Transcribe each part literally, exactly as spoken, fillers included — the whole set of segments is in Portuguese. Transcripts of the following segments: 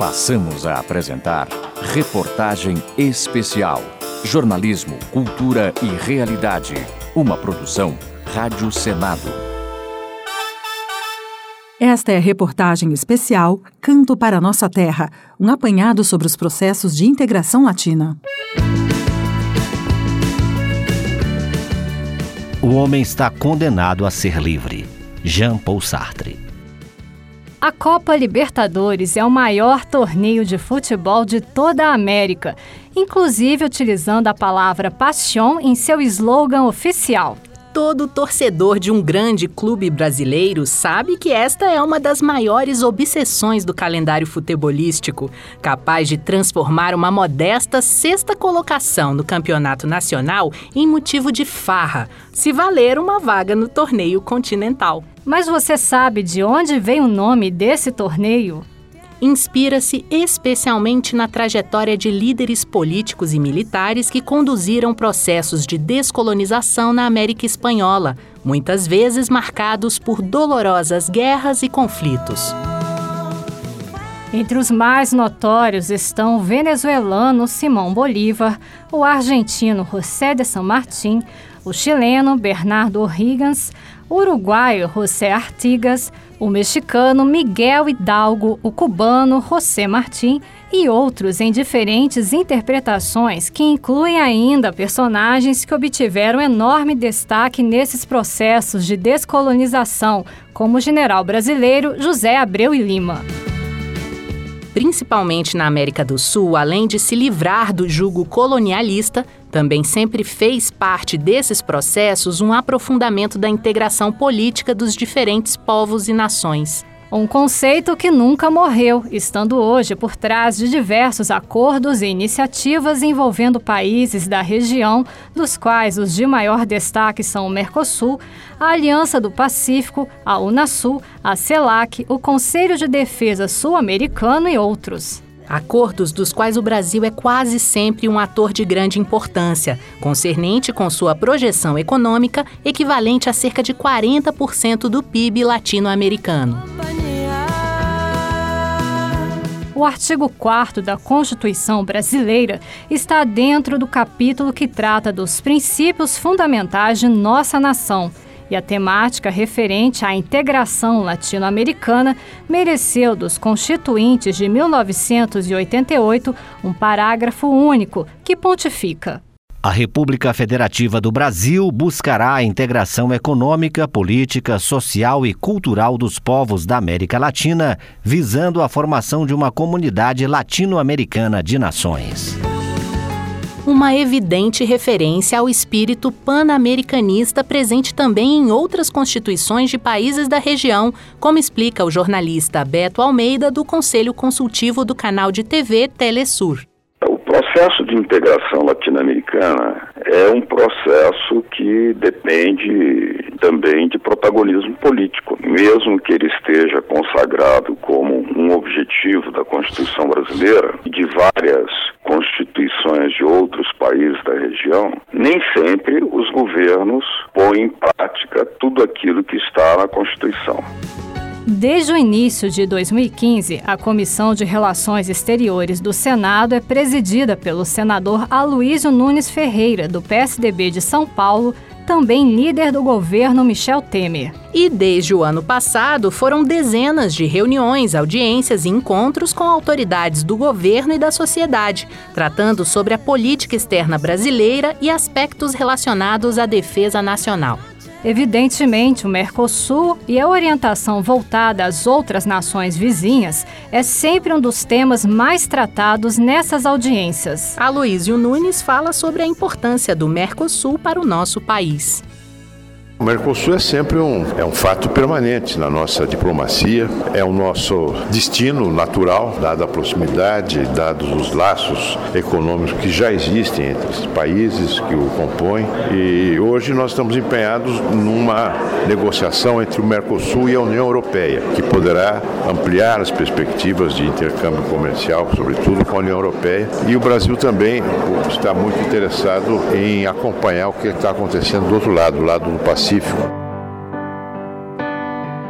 Passamos a apresentar Reportagem Especial. Jornalismo, cultura e realidade. Uma produção Rádio Senado. Esta é a reportagem especial Canto para Nossa Terra, um apanhado sobre os processos de integração latina. O homem está condenado a ser livre. Jean-Paul Sartre. A Copa Libertadores é o maior torneio de futebol de toda a América, inclusive utilizando a palavra paixão em seu slogan oficial. Todo torcedor de um grande clube brasileiro sabe que esta é uma das maiores obsessões do calendário futebolístico, capaz de transformar uma modesta sexta colocação no campeonato nacional em motivo de farra, se valer uma vaga no torneio continental. Mas você sabe de onde vem o nome desse torneio? Inspira-se especialmente na trajetória de líderes políticos e militares que conduziram processos de descolonização na América Espanhola, muitas vezes marcados por dolorosas guerras e conflitos. Entre os mais notórios estão o venezuelano Simón Bolívar, o argentino José de San Martín, o chileno Bernardo O'Higgins, o uruguaio José Artigas, o mexicano Miguel Hidalgo, o cubano José Martín e outros em diferentes interpretações que incluem ainda personagens que obtiveram enorme destaque nesses processos de descolonização, como o general brasileiro José Abreu e Lima. Principalmente na América do Sul, além de se livrar do jugo colonialista, também sempre fez parte desses processos um aprofundamento da integração política dos diferentes povos e nações. Um conceito que nunca morreu, estando hoje por trás de diversos acordos e iniciativas envolvendo países da região, dos quais os de maior destaque são o Mercosul, a Aliança do Pacífico, a Unasul, a CELAC, o Conselho de Defesa Sul-Americano e outros. Acordos dos quais o Brasil é quase sempre um ator de grande importância, concernente com sua projeção econômica equivalente a cerca de quarenta por cento do P I B latino-americano. O artigo quarto da Constituição brasileira está dentro do capítulo que trata dos princípios fundamentais de nossa nação, e a temática referente à integração latino-americana mereceu dos Constituintes de mil novecentos e oitenta e oito um parágrafo único que pontifica: a República Federativa do Brasil buscará a integração econômica, política, social e cultural dos povos da América Latina, visando a formação de uma comunidade latino-americana de nações. Uma evidente referência ao espírito pan-americanista presente também em outras constituições de países da região, como explica o jornalista Beto Almeida, do Conselho Consultivo do canal de T V Telesur. O processo de integração latino-americana é um processo que depende também de protagonismo político. Mesmo que ele esteja consagrado como um objetivo da Constituição brasileira e de várias constituições de outros países da região, nem sempre os governos põem em prática tudo aquilo que está na Constituição. Desde o início de dois mil e quinze, a Comissão de Relações Exteriores do Senado é presidida pelo senador Aloysio Nunes Ferreira, do P S D B de São Paulo, também líder do governo Michel Temer. E desde o ano passado foram dezenas de reuniões, audiências e encontros com autoridades do governo e da sociedade, tratando sobre a política externa brasileira e aspectos relacionados à defesa nacional. Evidentemente, o Mercosul e a orientação voltada às outras nações vizinhas é sempre um dos temas mais tratados nessas audiências. Aloysio Nunes fala sobre a importância do Mercosul para o nosso país. O Mercosul é sempre um, é um fato permanente na nossa diplomacia, é o nosso destino natural, dada a proximidade, dados os laços econômicos que já existem entre os países que o compõem. E hoje nós estamos empenhados numa negociação entre o Mercosul e a União Europeia, que poderá ampliar as perspectivas de intercâmbio comercial, sobretudo com a União Europeia. E o Brasil também está muito interessado em acompanhar o que está acontecendo do outro lado, do lado do Pacífico.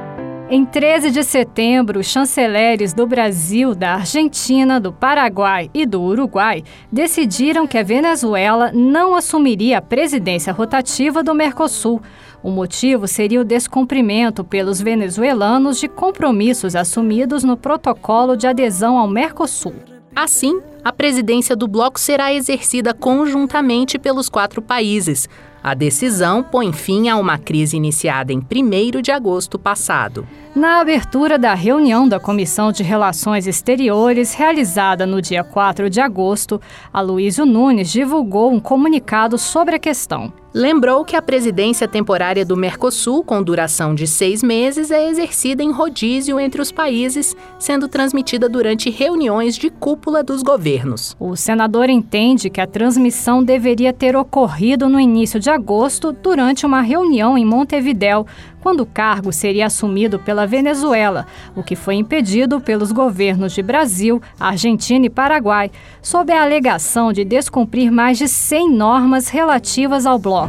Em treze de setembro, os chanceleres do Brasil, da Argentina, do Paraguai e do Uruguai decidiram que a Venezuela não assumiria a presidência rotativa do Mercosul. O motivo seria o descumprimento pelos venezuelanos de compromissos assumidos no protocolo de adesão ao Mercosul. Assim, a presidência do bloco será exercida conjuntamente pelos quatro países. A decisão põe fim a uma crise iniciada em primeiro de agosto passado. Na abertura da reunião da Comissão de Relações Exteriores, realizada no dia quatro de agosto, Aloysio Nunes divulgou um comunicado sobre a questão. Lembrou que a presidência temporária do Mercosul, com duração de seis meses, é exercida em rodízio entre os países, sendo transmitida durante reuniões de cúpula dos governos. O senador entende que a transmissão deveria ter ocorrido no início de agosto, durante uma reunião em Montevidéu, quando o cargo seria assumido pela Venezuela, o que foi impedido pelos governos de Brasil, Argentina e Paraguai, sob a alegação de descumprir mais de cem normas relativas ao bloco.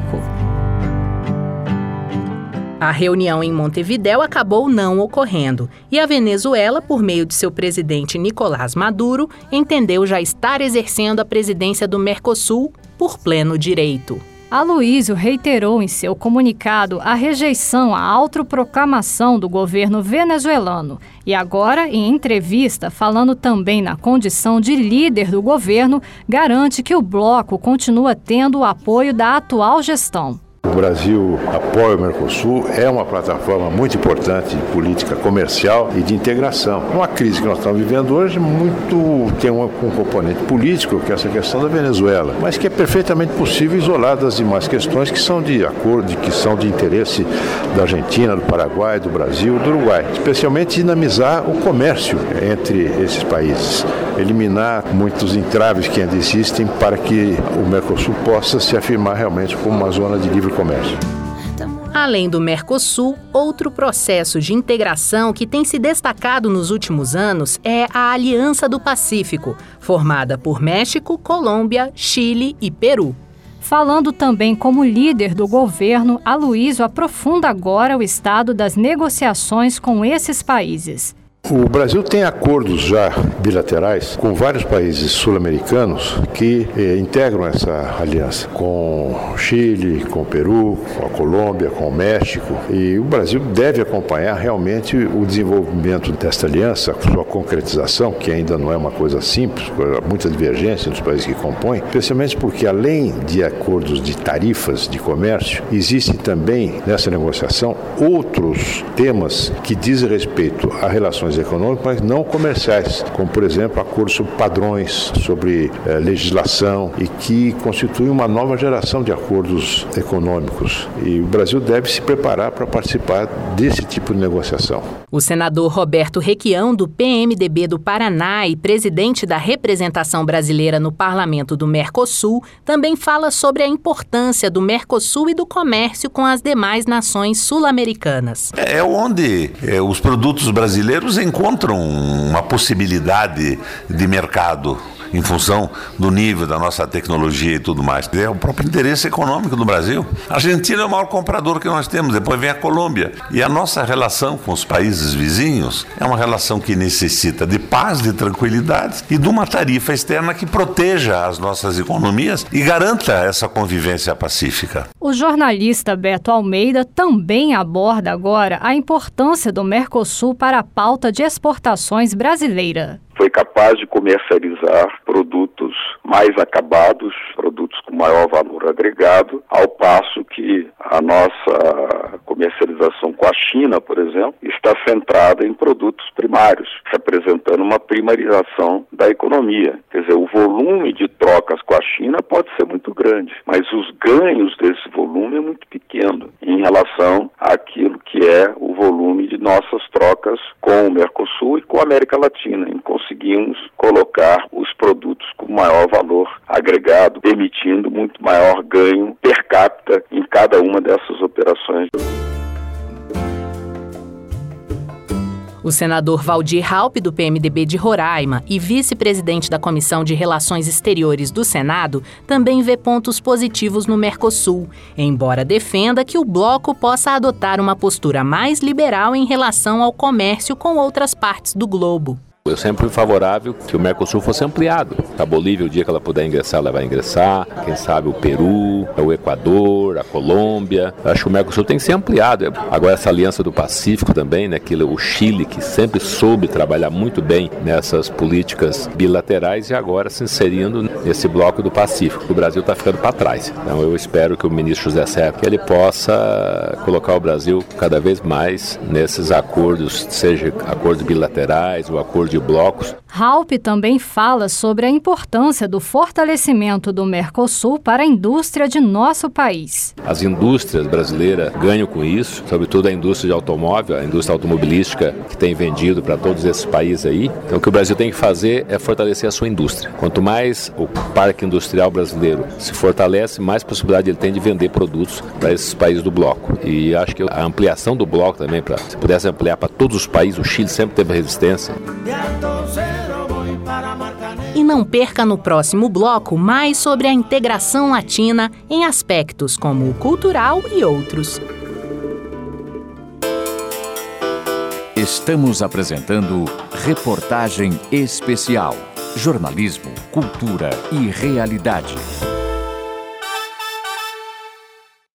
A reunião em Montevidéu acabou não ocorrendo e a Venezuela, por meio de seu presidente Nicolás Maduro, entendeu já estar exercendo a presidência do Mercosul por pleno direito. Aloysio reiterou em seu comunicado a rejeição à autoproclamação do governo venezuelano e agora, em entrevista, falando também na condição de líder do governo, garante que o bloco continua tendo o apoio da atual gestão. O Brasil apoia o Mercosul, é uma plataforma muito importante de política comercial e de integração. Uma crise que nós estamos vivendo hoje muito tem um, um componente político, que é essa questão da Venezuela, mas que é perfeitamente possível isolar das demais questões que são de acordo, que são de interesse da Argentina, do Paraguai, do Brasil, do Uruguai. Especialmente dinamizar o comércio entre esses países, eliminar muitos entraves que ainda existem para que o Mercosul possa se afirmar realmente como uma zona de livre comércio. Além do Mercosul, outro processo de integração que tem se destacado nos últimos anos é a Aliança do Pacífico, formada por México, Colômbia, Chile e Peru. Falando também como líder do governo, Aloysio aprofunda agora o estado das negociações com esses países. O Brasil tem acordos já bilaterais com vários países sul-americanos que eh, integram essa aliança, com o Chile, com o Peru, com a Colômbia, com o México. E o Brasil deve acompanhar realmente o desenvolvimento desta aliança, sua concretização, que ainda não é uma coisa simples, muita divergência nos países que compõem, especialmente porque, além de acordos de tarifas de comércio, existem também nessa negociação outros temas que dizem respeito a relações econômicas, mas não comerciais, como, por exemplo, acordos sobre padrões, sobre eh, legislação, e que constituem uma nova geração de acordos econômicos. E o Brasil deve se preparar para participar desse tipo de negociação. O senador Roberto Requião, do P M D B do Paraná e presidente da representação brasileira no Parlamento do Mercosul, também fala sobre a importância do Mercosul e do comércio com as demais nações sul-americanas. É onde é, os produtos brasileiros encontram uma possibilidade de mercado em função do nível da nossa tecnologia e tudo mais. É o próprio interesse econômico do Brasil. A Argentina é o maior comprador que nós temos, depois vem a Colômbia. E a nossa relação com os países vizinhos é uma relação que necessita de paz, de tranquilidade e de uma tarifa externa que proteja as nossas economias e garanta essa convivência pacífica. O jornalista Beto Almeida também aborda agora a importância do Mercosul para a pauta de exportações brasileira. Foi capaz de comercializar produtos mais acabados, produtos com maior valor agregado, ao passo que a nossa comercialização com a China, por exemplo, está centrada em produtos primários, representando uma primarização da economia. Quer dizer, o volume de trocas com a China pode ser muito grande, mas os ganhos desse volume é muito pequeno em relação àquilo que é o volume de nossas trocas com o Mercosul e com a América Latina. Em conseguimos colocar os produtos com maior valor agregado, permitindo muito maior ganho per capita em cada uma dessas operações. O senador Waldir Raupp, do P M D B de Roraima e vice-presidente da Comissão de Relações Exteriores do Senado, também vê pontos positivos no Mercosul, embora defenda que o bloco possa adotar uma postura mais liberal em relação ao comércio com outras partes do globo. Eu sempre fui favorável que o Mercosul fosse ampliado. A Bolívia, o dia que ela puder ingressar, ela vai ingressar. Quem sabe o Peru, o Equador, a Colômbia. Eu acho que o Mercosul tem que ser ampliado. Agora essa aliança do Pacífico também, né? Que o Chile, que sempre soube trabalhar muito bem nessas políticas bilaterais e agora se inserindo nesse bloco do Pacífico. O Brasil está ficando para trás. Então eu espero que o ministro José Serra que ele possa colocar o Brasil cada vez mais nesses acordos, seja acordos bilaterais ou acordos de blocos. Raupp também fala sobre a importância do fortalecimento do Mercosul para a indústria de nosso país. As indústrias brasileiras ganham com isso, sobretudo a indústria de automóvel, a indústria automobilística que tem vendido para todos esses países aí. Então o que o Brasil tem que fazer é fortalecer a sua indústria. Quanto mais o parque industrial brasileiro se fortalece, mais possibilidade ele tem de vender produtos para esses países do bloco. E acho que a ampliação do bloco também, pra, se pudesse ampliar para todos os países, o Chile sempre teve resistência. E não perca no próximo bloco mais sobre a integração latina em aspectos como o cultural e outros. Estamos apresentando Reportagem Especial. Jornalismo, cultura e realidade.